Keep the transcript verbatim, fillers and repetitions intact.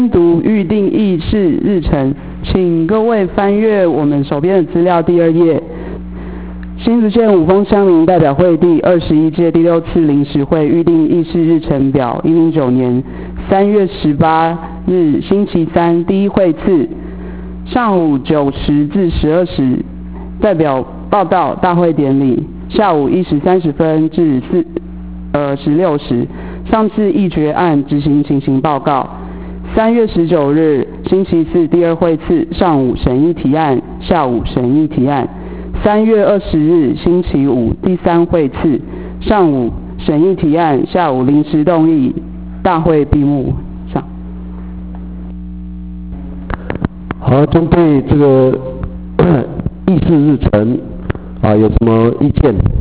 读预定议事日程，请各位翻阅我们手边的资料第二页。新竹县五峰乡民代表会第二十一届第六次临时会预定议事日程表，一零九年三月十八日星期三第一会次，上午九时至十二时代表报道大会典礼，下午一时三十分至四呃十六时上次议决案执行情形报告。三月十九日星期四第二会次，上午审议提案，下午审议提案。三月二十日星期五第三会次，上午审议提案，下午临时动议，大会闭幕。上。 好，针对这个议事日程啊，有什么意见？